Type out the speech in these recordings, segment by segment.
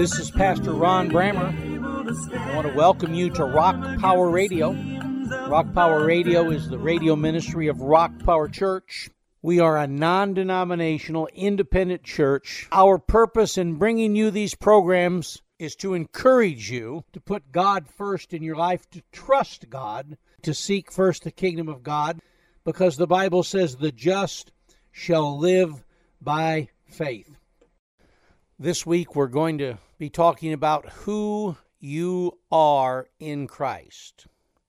This is Pastor Ron Brammer. I want to welcome you to Rock Power Radio. Rock Power Radio is the radio ministry of Rock Power Church. We are a non-denominational, independent church. Our purpose in bringing you these programs is to encourage you to put God first in your life, to trust God, to seek first the kingdom of God, because the Bible says the just shall live by faith. This week we're going to be talking about who you are in Christ.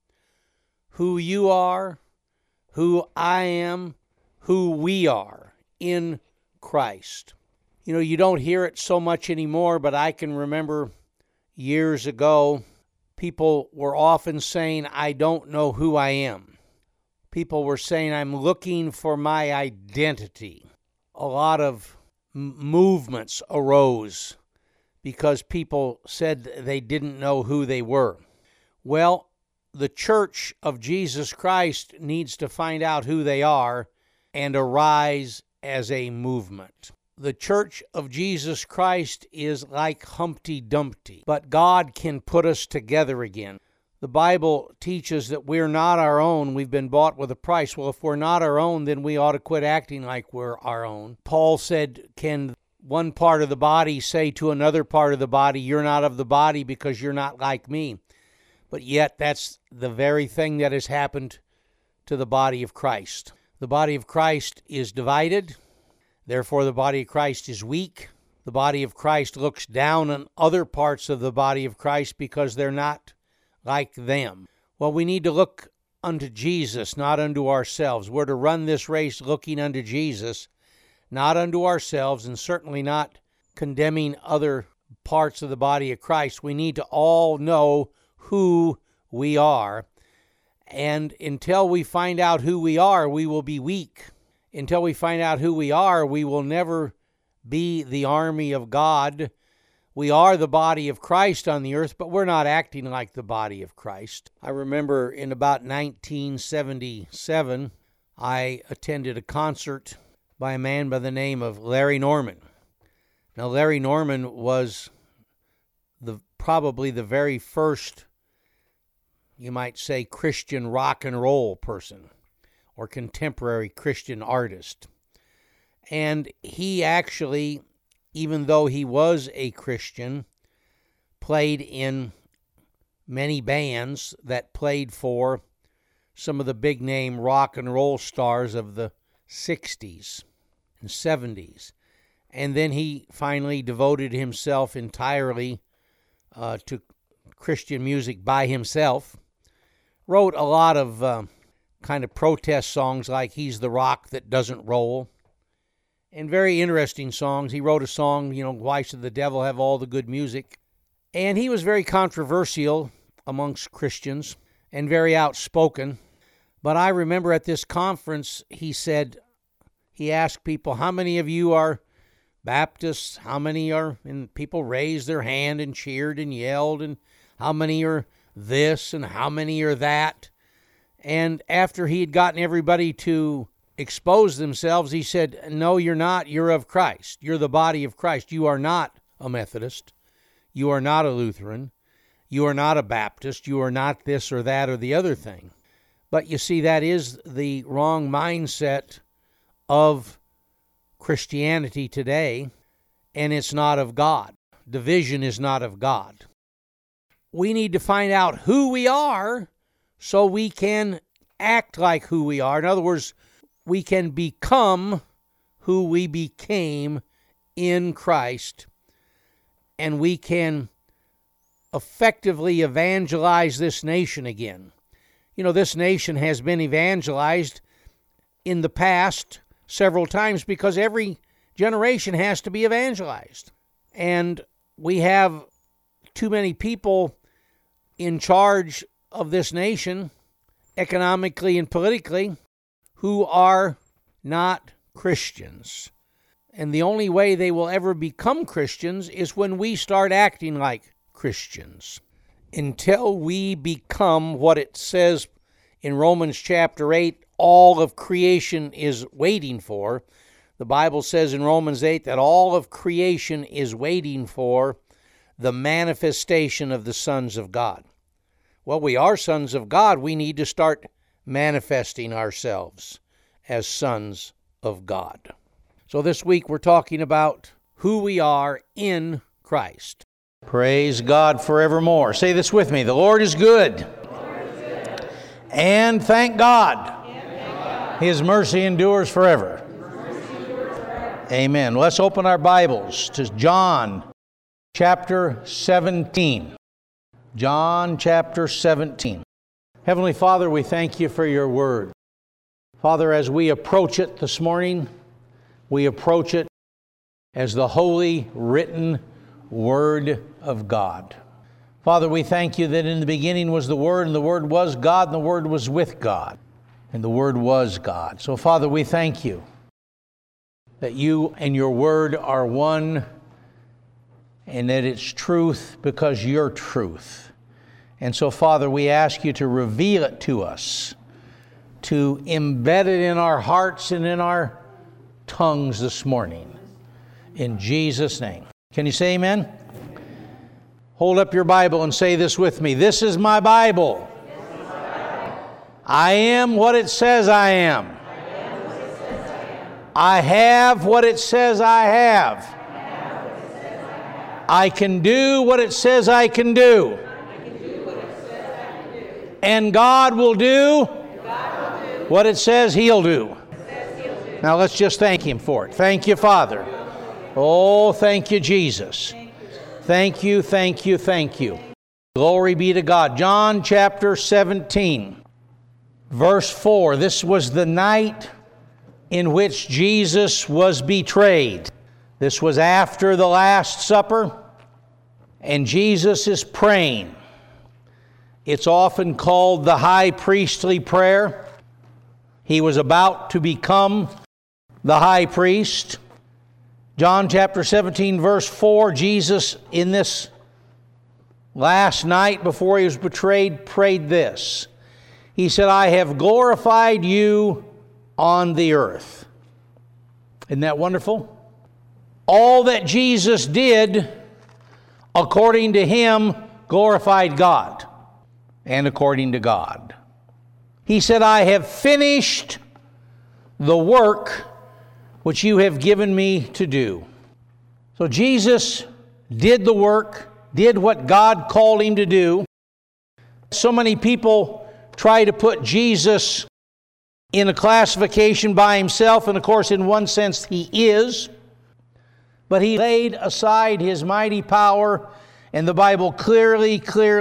Who you are, who I am, who we are in Christ. You know, you don't hear it so much anymore, but I can remember years ago, people were often saying, I don't know who I am. People were saying, I'm looking for my identity. A lot of movements arose because people said they didn't know who they were. Well, the Church of Jesus Christ needs to find out who they are and arise as a movement. The Church of Jesus Christ is like Humpty Dumpty, but God can put us together again. The Bible teaches that we're not our own. We've been bought with a price. Well, if we're not our own, then we ought to quit acting like we're our own. Paul said, can one part of the body say to another part of the body, you're not of the body because you're not like me? But yet that's the very thing that has happened to the body of Christ. The body of Christ is divided. Therefore, the body of Christ is weak. The body of Christ looks down on other parts of the body of Christ because they're not like them. Well, we need to look unto Jesus, not unto ourselves. We're to run this race looking unto Jesus, not unto ourselves, and certainly not condemning other parts of the body of Christ. We need to all know who we are. And until we find out who we are, we will be weak. Until we find out who we are, we will never be the army of God. We are the body of Christ on the earth, but we're not acting like the body of Christ. I remember in about 1977, I attended a concert by a man by the name of Larry Norman. Now, Larry Norman was probably the very first, you might say, Christian rock and roll person or contemporary Christian artist. And he actually, even though he was a Christian, played in many bands that played for some of the big-name rock and roll stars of the 60s and 70s. And then he finally devoted himself entirely to Christian music by himself. Wrote a lot of kind of protest songs like He's the Rock That Doesn't Roll. And very interesting songs. He wrote a song, Why Should the Devil Have All the Good Music? And he was very controversial amongst Christians and very outspoken. But I remember at this conference, he asked people, how many of you are Baptists? How many are, and people raised their hand and cheered and yelled, and how many are this and how many are that? And after he had gotten everybody to expose themselves, he said, no, you're not. You're of Christ. You're the body of Christ. You are not a Methodist. You are not a Lutheran. You are not a Baptist. You are not this or that or the other thing. But you see, that is the wrong mindset of Christianity today, and it's not of God. Division is not of God. We need to find out who we are so we can act like who we are. In other words, we can become who we became in Christ, and we can effectively evangelize this nation again. This nation has been evangelized in the past several times because every generation has to be evangelized. And we have too many people in charge of this nation, economically and politically, who are not Christians. And the only way they will ever become Christians is when we start acting like Christians. Until we become what it says in Romans chapter 8, all of creation is waiting for. The Bible says in Romans 8 that all of creation is waiting for the manifestation of the sons of God. Well, we are sons of God. We need to start manifesting ourselves as sons of God. So this week we're talking about who we are in Christ. Praise God forevermore. Say this with me. The Lord is good. And thank God. His mercy endures forever. Amen. Let's open our Bibles to John chapter 17. John chapter 17. Heavenly Father, we thank you for your word. Father, as we approach it this morning, we approach it as the holy written word of God. Father, we thank you that in the beginning was the Word, and the Word was God, and the Word was with God, and the Word was God. So, Father, we thank you that you and your Word are one, and that it's truth because you're truth. And so, Father, we ask you to reveal it to us, to embed it in our hearts and in our tongues this morning. In Jesus' name. Can you say amen? Hold up your Bible and say this with me. This is my Bible. I am what it says I am. I have what it says I have. I can do what it says I can do. And God will do what it says He'll do. Now let's just thank Him for it. Thank you, Father. Oh, thank you, Jesus. Thank you, thank you, thank you. Glory be to God. John chapter 17, verse 4. This was the night in which Jesus was betrayed. This was after the Last Supper, and Jesus is praying. It's often called the high priestly prayer. He was about to become the high priest. John chapter 17, verse 4, Jesus in this last night before he was betrayed prayed this. He said, I have glorified you on the earth. Isn't that wonderful? All that Jesus did, according to him, glorified God and according to God. He said, I have finished the work which you have given me to do. So Jesus did the work, did what God called him to do. So many people try to put Jesus in a classification by himself, and of course in one sense he is, but he laid aside his mighty power, and the Bible clearly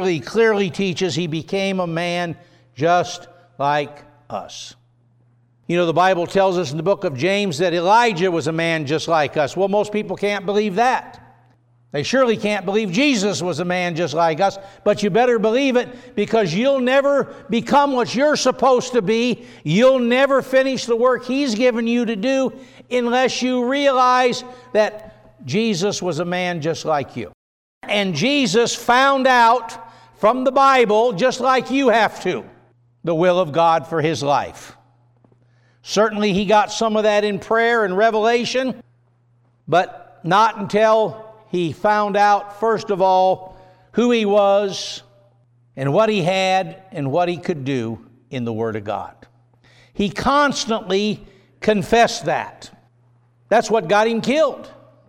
teaches he became a man just like us. You know, the Bible tells us in the book of James that Elijah was a man just like us. Well, most people can't believe that. They surely can't believe Jesus was a man just like us, but you better believe it, because you'll never become what you're supposed to be. You'll never finish the work he's given you to do unless you realize that Jesus was a man just like you. And Jesus found out from the Bible, just like you have to, the will of God for his life. Certainly he got some of that in prayer and revelation, but not until he found out, first of all, who he was and what he had and what he could do in the Word of God. He constantly confessed that. That's what got him killed,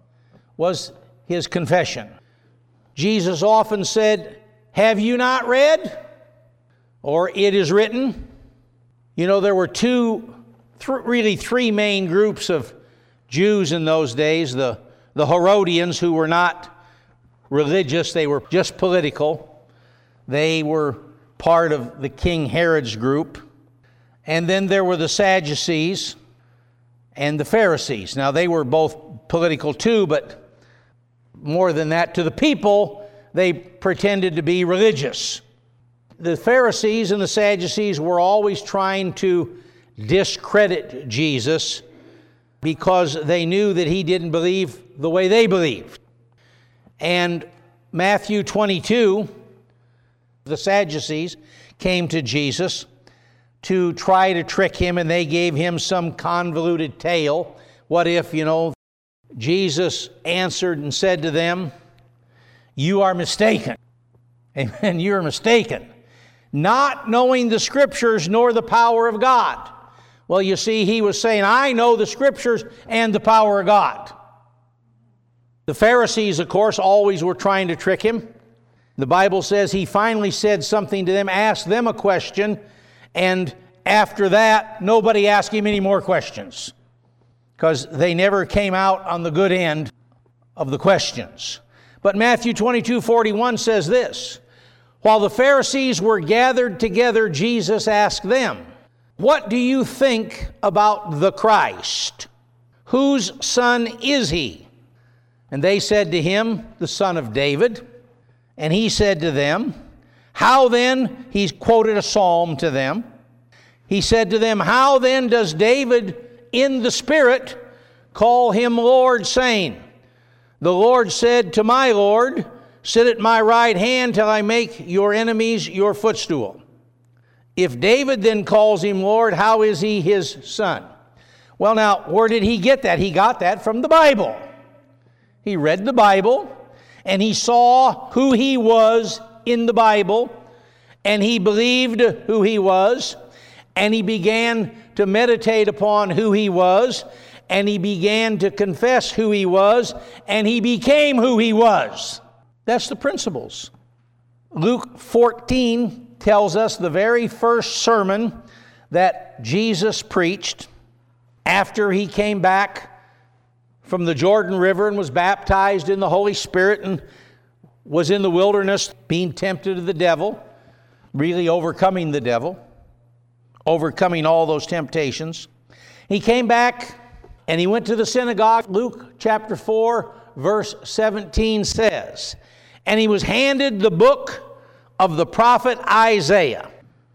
was his confession. Jesus often said, have you not read? Or it is written. You know, there were really three main groups of Jews in those days. The Herodians, who were not religious, they were just political. They were part of the King Herod's group. And then there were the Sadducees and the Pharisees. Now, they were both political too, but more than that, to the people, they pretended to be religious. The Pharisees and the Sadducees were always trying to discredit Jesus because they knew that he didn't believe the way they believed. And Matthew 22, the Sadducees came to Jesus to try to trick him, and they gave him some convoluted tale. What if, Jesus answered and said to them, You are mistaken. Amen. You are mistaken. Not knowing the Scriptures nor the power of God. Well, you see, he was saying, I know the Scriptures and the power of God. The Pharisees, of course, always were trying to trick him. The Bible says he finally said something to them, asked them a question, and after that, nobody asked him any more questions because they never came out on the good end of the questions. But Matthew 22:41 says this, while the Pharisees were gathered together, Jesus asked them, what do you think about the Christ? Whose son is he? And they said to him, the son of David. And he said to them, how then, he quoted a psalm to them. He said to them, how then does David in the Spirit call him Lord, saying, the Lord said to my Lord, sit at my right hand till I make your enemies your footstool. If David then calls him Lord, how is he his son? Well, now, where did he get that? He got that from the Bible. He read the Bible, and he saw who he was in the Bible, and he believed who he was, and he began to meditate upon who he was, and he began to confess who he was, and he became who he was. That's the principles. Luke 14 tells us the very first sermon that Jesus preached after he came back from the Jordan River and was baptized in the Holy Spirit and was in the wilderness being tempted of the devil, really overcoming the devil, overcoming all those temptations. He came back and he went to the synagogue. Luke chapter 4, verse 17 says, and he was handed the book of the prophet Isaiah.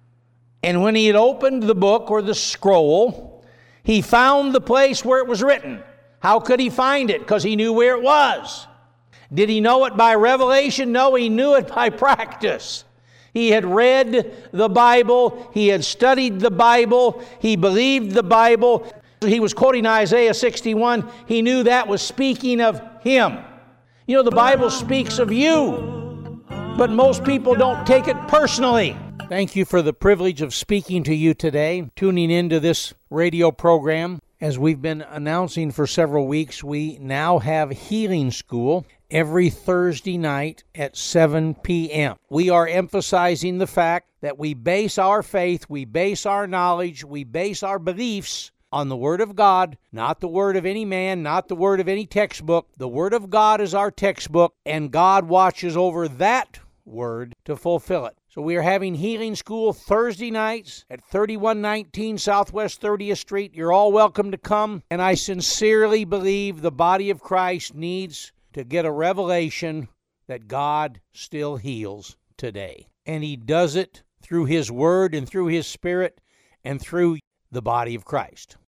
And when he had opened the book or the scroll, he found the place where it was written. How could he find it? Because he knew where it was. Did he know it by revelation? No, he knew it by practice. He had read the Bible. He had studied the Bible. He believed the Bible. He was quoting Isaiah 61. He knew that was speaking of him. You know, the Bible speaks of you, but most people don't take it personally. Thank you for the privilege of speaking to you today, tuning into this radio program. As we've been announcing for several weeks, we now have Healing School every Thursday night at 7 p.m. We are emphasizing the fact that we base our faith, we base our knowledge, we base our beliefs on the Word of God, not the word of any man, not the word of any textbook. The Word of God is our textbook, and God watches over that Word to fulfill it. So we are having Healing School Thursday nights at 3119 Southwest 30th Street. You're all welcome to come, and I sincerely believe the body of Christ needs to get a revelation that God still heals today. And He does it through His Word and through His Spirit and through the body of Christ.